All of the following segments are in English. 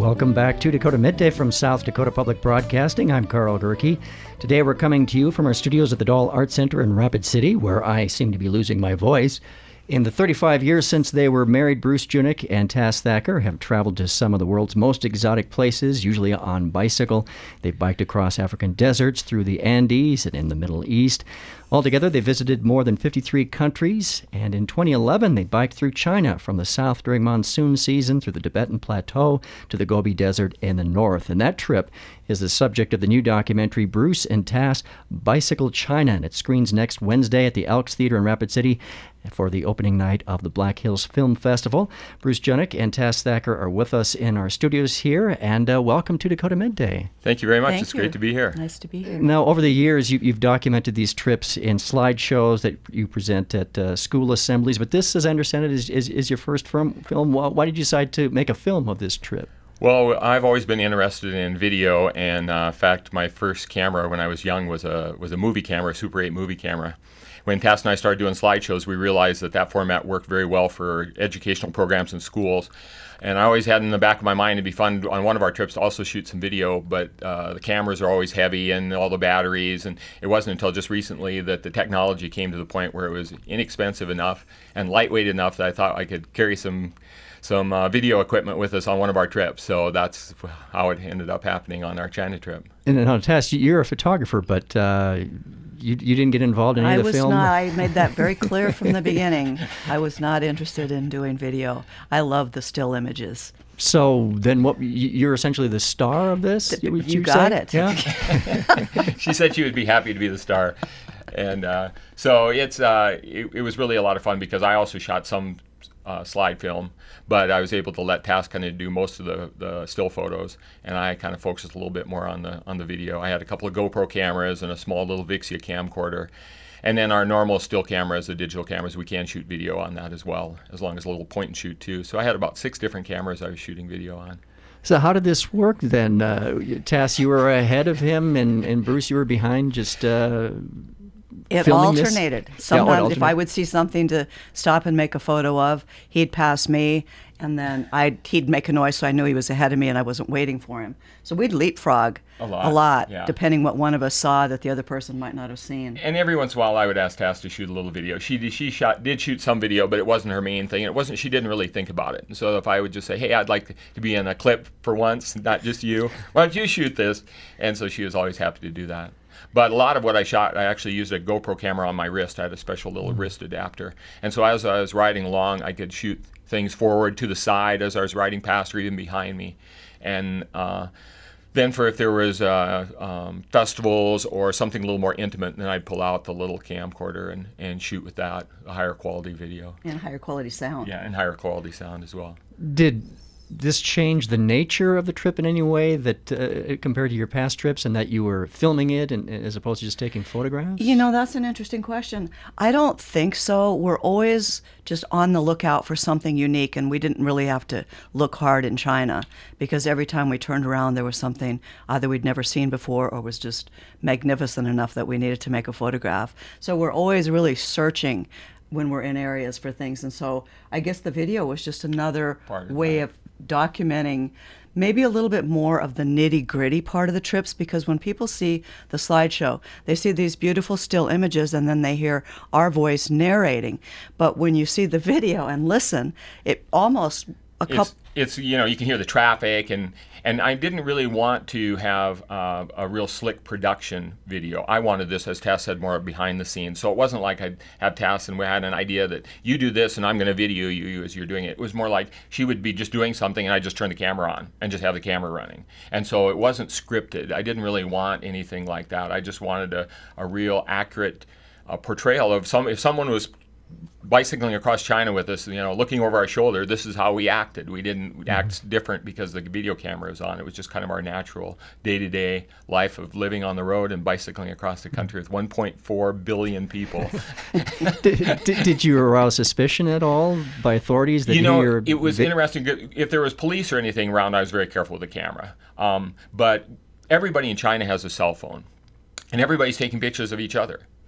Welcome back to Dakota Midday from South Dakota Public Broadcasting. I'm Carl Gerke. Today we're coming to you from our studios at the Dahl Art Center in Rapid City, where I seem to be losing my voice. In the 35 years since they were married, Bruce Junyk and Tass Thacker have traveled to some of the world's most exotic places, usually on bicycle. They've biked across African deserts, through the Andes, and in the Middle East. Altogether, they visited more than 53 countries, and in 2011, they biked through China from the south during monsoon season, through the Tibetan Plateau to the Gobi Desert in the north. And that trip is the subject of the new documentary Bruce and Tass Bicycle China, and it screens next Wednesday at the Elks Theater in Rapid City for the opening night of the Black Hills Film Festival. Bruce Junyk and Tass Thacker are with us in our studios here, and welcome to Dakota Midday. Thank you very much. Thank It's you. great to be here. Nice to be here. Now, over the years, you've documented these trips in slideshows that you present at school assemblies, but this, as I understand it, is your first film. Why did you decide to make a film of this trip? Well, I've always been interested in video, and in fact, my first camera when I was young was a movie camera, a Super 8 movie camera. When Tass and I started doing slideshows, we realized that format worked very well for educational programs in schools. And I always had in the back of my mind it'd be fun on one of our trips to also shoot some video, but the cameras are always heavy and all the batteries, and it wasn't until just recently that the technology came to the point where it was inexpensive enough and lightweight enough that I thought I could carry some video equipment with us on one of our trips. So that's how it ended up happening on our China trip. And now, Tass, you're a photographer, but you didn't get involved in any of the film? I made that very clear from the beginning. I was not interested in doing video. I love the still images. So then you're essentially the star of this? You got it. Yeah. She said she would be happy to be the star. And so it was really a lot of fun because I also shot some slide film, but I was able to let Tass kind of do most of the still photos, and I kind of focused a little bit more on the video. I had a couple of GoPro cameras and a small little Vixia camcorder, and then our normal still cameras, the digital cameras, we can shoot video on that as well, as long as a little point and shoot too. So I had about 6 different cameras I was shooting video on. So how did this work then? Tass, you were ahead of him, and Bruce, you were behind, just It filming alternated. This? Sometimes if I would see something to stop and make a photo of, he'd pass me, and then he'd make a noise so I knew he was ahead of me and I wasn't waiting for him. So we'd leapfrog a lot yeah. depending what one of us saw that the other person might not have seen. And every once in a while I would ask Tass to shoot a little video. She did shoot some video, but it wasn't her main thing. She didn't really think about it. And so if I would just say, hey, I'd like to be in a clip for once, not just you, why don't you shoot this? And so she was always happy to do that. But a lot of what I shot, I actually used a GoPro camera on my wrist. I had a special little wrist adapter. And so as I was riding along, I could shoot things forward, to the side as I was riding past or even behind me. And then if there was festivals or something a little more intimate, then I'd pull out the little camcorder and shoot with that, a higher quality video. And higher quality sound. Yeah, and higher quality sound as well. Did this change the nature of the trip in any way that compared to your past trips, and that you were filming it and as opposed to just taking photographs? You know, that's an interesting question. I don't think so. We're always just on the lookout for something unique, and we didn't really have to look hard in China because every time we turned around there was something either we'd never seen before or was just magnificent enough that we needed to make a photograph. So we're always really searching when we're in areas for things, and so I guess the video was just another way of documenting maybe a little bit more of the nitty-gritty part of the trips, because when people see the slideshow, they see these beautiful still images and then they hear our voice narrating. But when you see the video and listen, it almost It's you can hear the traffic, and I didn't really want to have a real slick production video. I wanted this, as Tass said, more behind the scenes. So it wasn't like I'd have Tass and we had an idea that you do this and I'm going to video you as you're doing it. It was more like she would be just doing something and I'd just turn the camera on and just have the camera running. And so it wasn't scripted. I didn't really want anything like that. I just wanted a real accurate portrayal of if someone was bicycling across China with us, looking over our shoulder, this is how we acted. We didn't act different because the video camera was on. It was just kind of our natural day-to-day life of living on the road and bicycling across the country with 1.4 billion people. Did you arouse suspicion at all by authorities that it was interesting. If there was police or anything around, I was very careful with the camera. But everybody in China has a cell phone, and everybody's taking pictures of each other.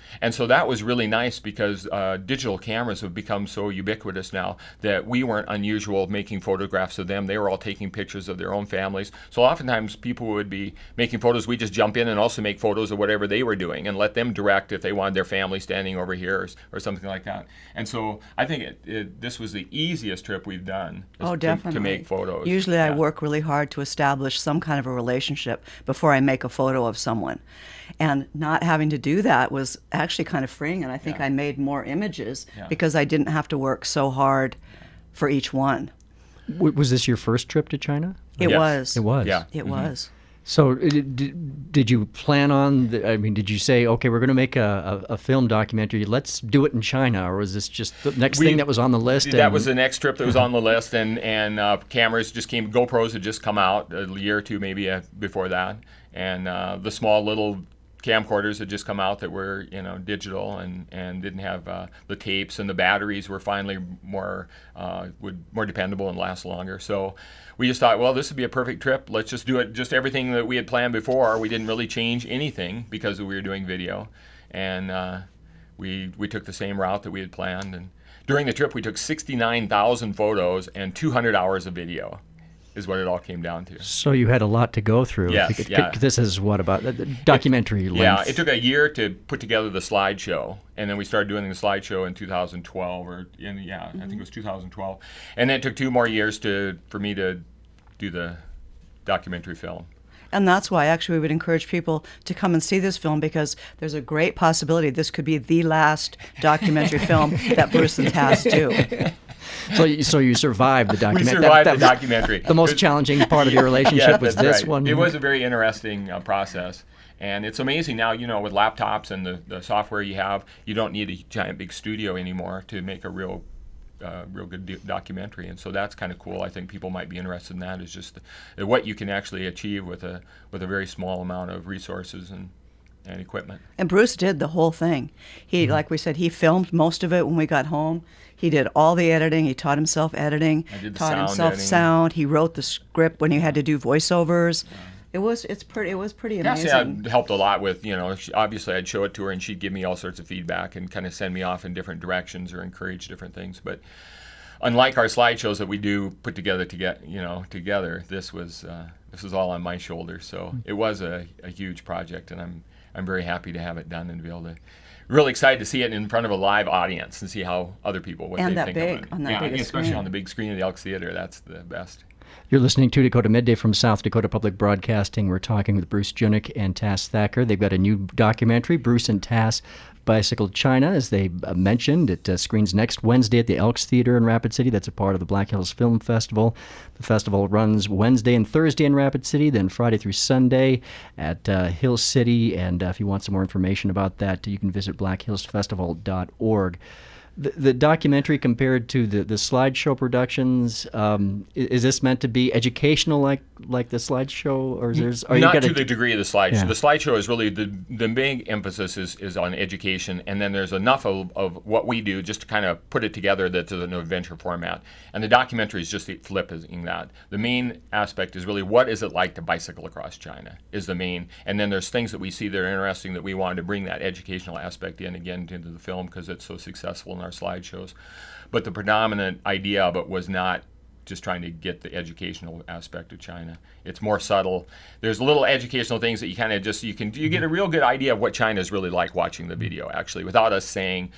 And so that was really nice because digital cameras have become so ubiquitous now that we weren't unusual making photographs of them. They were all taking pictures of their own families. So oftentimes people would be making photos. We just jump in and also make photos of whatever they were doing and let them direct if they wanted their family standing over here or something like that. And so I think this was the easiest trip we've done. Definitely. To make photos. Usually I work really hard to establish some kind of a relationship before I make a photo of someone. And not having to do that was actually kind of freeing, and I think I made more images because I didn't have to work so hard for each one. Was this your first trip to China? It was. It was? Yeah. It was. So did you plan on, did you say, okay, we're going to make a film documentary, let's do it in China, or was this just the next thing that was on the list? That was the next trip that was on the list, and cameras just came, GoPros had just come out a year or two maybe before that, and the small little camcorders had just come out that were digital and didn't have the tapes, and the batteries were finally more dependable and last longer. So we just thought, well, this would be a perfect trip. Let's just do it, just everything that we had planned before. We didn't really change anything because we were doing video, and we took the same route that we had planned. And during the trip, we took 69,000 photos and 200 hours of video. Is what it all came down to. So you had a lot to go through. Yes, This is what, about documentary length? Yeah, it took a year to put together the slideshow, and then we started doing the slideshow in 2012, I think it was 2012, and then it took 2 more years for me to do the documentary film. And that's why actually we would encourage people to come and see this film, because there's a great possibility this could be the last documentary film that Bruce and Tass do. So you survived the documentary. We survived the documentary. The most challenging part of your relationship was this right. one. It was a very interesting process. And it's amazing now, with laptops and the software you have, you don't need a giant big studio anymore to make a real good documentary. And so that's kind of cool. I think people might be interested in that, is just what you can actually achieve with a very small amount of resources and equipment. And Bruce did the whole thing. He, like we said, he filmed most of it when we got home. He did all the editing. He taught himself editing. Taught himself sound. He wrote the script when he had to do voiceovers. Yeah. It was pretty amazing. Yeah, helped a lot with, obviously I'd show it to her and she'd give me all sorts of feedback and kind of send me off in different directions or encourage different things. But unlike our slideshows that we do put together together, this was all on my shoulders. So it was a huge project, and I'm very happy to have it done and be able to. Really excited to see it in front of a live audience and see how other people what they think of it. On that big especially screen. On the big screen of the Elks Theater. That's the best. You're listening to Dakota Midday from South Dakota Public Broadcasting. We're talking with Bruce Junak and Tass Thacker. They've got a new documentary, Bruce and Tass Bicycle China, as they mentioned. It screens next Wednesday at the Elks Theater in Rapid City. That's a part of the Black Hills Film Festival. The festival runs Wednesday and Thursday in Rapid City, then Friday through Sunday at Hill City. And if you want some more information about that, you can visit blackhillsfestival.org. The documentary compared to the slideshow productions, is this meant to be educational like the slideshow, or is there? Not to the degree of the slideshow. Yeah. The slideshow is really the big emphasis is on education, and then there's enough of what we do just to kind of put it together that's an adventure format. And the documentary is just flipping that. The main aspect is really what is it like to bicycle across China is the main, and then there's things that we see that are interesting that we wanted to bring that educational aspect in again into the film because it's so successful in our slideshows. But the predominant idea of it was not just trying to get the educational aspect of China. It's more subtle. There's little educational things that you kind of just, you get a real good idea of what China is really like watching the video, actually, without us saying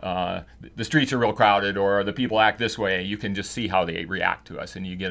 the streets are real crowded or the people act this way. You can just see how they react to us, and you get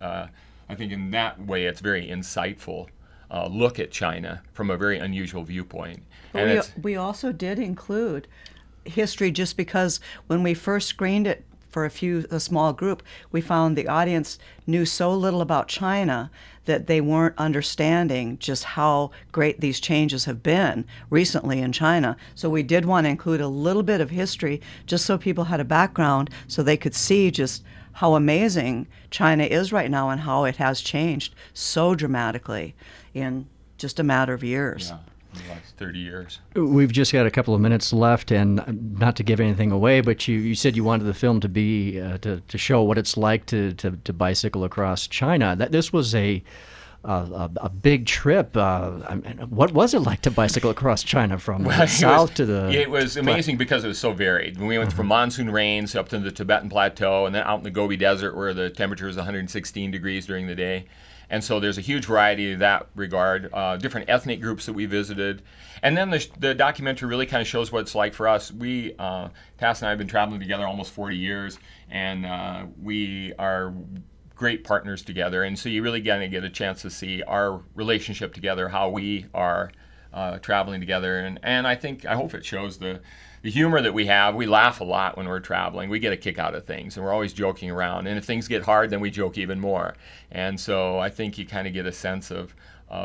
I think in that way it's very insightful look at China from a very unusual viewpoint. But we also did include history, just because when we first screened it for a small group, we found the audience knew so little about China that they weren't understanding just how great these changes have been recently in China. So we did want to include a little bit of history just so people had a background so they could see just how amazing China is right now and how it has changed so dramatically in just a matter of years. Yeah. In the last 30 years. We've just got a couple of minutes left, and not to give anything away, but you said you wanted the film to be to show what it's like to bicycle across China. That this was a a big trip. I mean, what was it like to bicycle across China from south to the? It was amazing because it was so varied. We went from monsoon rains up to the Tibetan Plateau, and then out in the Gobi Desert where the temperature is 116 degrees during the day. And so there's a huge variety in that regard, different ethnic groups that we visited. And then the documentary really kind of shows what it's like for us. Tass and I have been traveling together almost 40 years, and we are great partners together. And so you really going to get a chance to see our relationship together, how we are traveling together. And I hope it shows the humor that we have. We laugh a lot when we're traveling. We get a kick out of things, and we're always joking around. And if things get hard, then we joke even more. And so I think you kind of get a sense of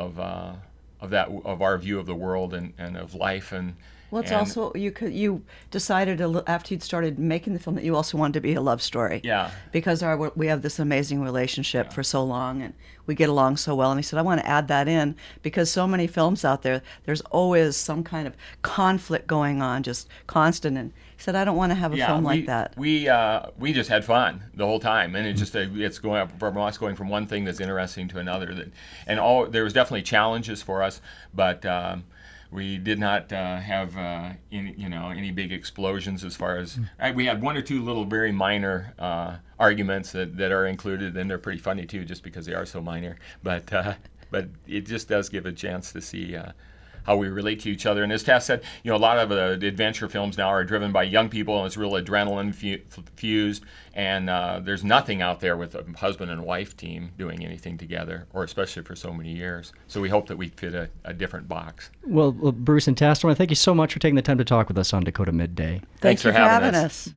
our view of the world and of life. Well, it's also you decided after you'd started making the film that you also wanted to be a love story. Yeah. Because we have this amazing relationship for so long, and we get along so well. And he said, I want to add that in because so many films out there, there's always some kind of conflict going on, just constant. And he said, I don't want to have a film like that. We just had fun the whole time, and it's going up from us going from one thing that's interesting to another. There was definitely challenges for us, but. We did not have any big explosions as far as we had one or two little very minor arguments that are included, and they're pretty funny too, just because they are so minor. But it just does give a chance to see how we relate to each other. And as Tass said, a lot of the adventure films now are driven by young people, and it's real adrenaline fused. And there's nothing out there with a husband and wife team doing anything together, or especially for so many years. So we hope that we fit a different box. Well, Bruce and Tass, I want to thank you so much for taking the time to talk with us on Dakota Midday. Thanks for having us.